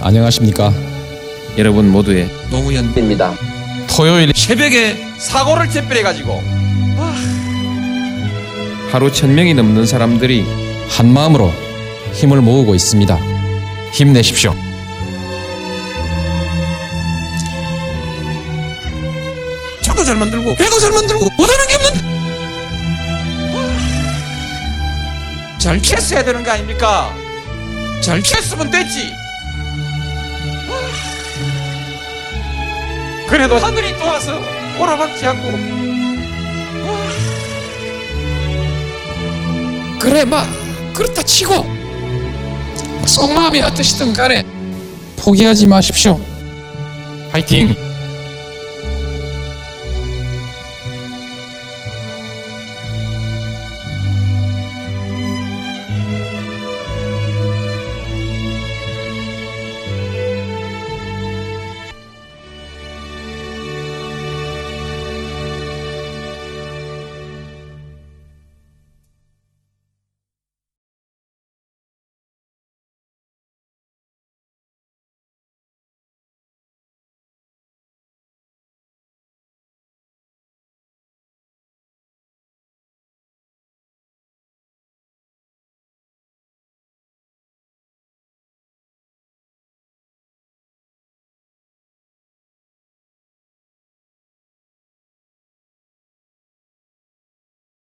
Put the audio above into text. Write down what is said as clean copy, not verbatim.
안녕하십니까. 여러분 모두의 노무현입니다. 토요일 새벽에 사고를 특별해가지고 하루 1000명이 넘는 사람들이 한마음으로 힘을 모으고 있습니다. 힘내십시오. 차도 잘 만들고 배도 잘 만들고 못하는 게 없는데 잘 캐스해야 되는 거 아닙니까? 잘 캐스면 됐지. 그래도 하늘이 도와서 오라박지 않고 그래 그렇다 치고 속마음이 어떠시든 간에 포기하지 마십시오. 화이팅!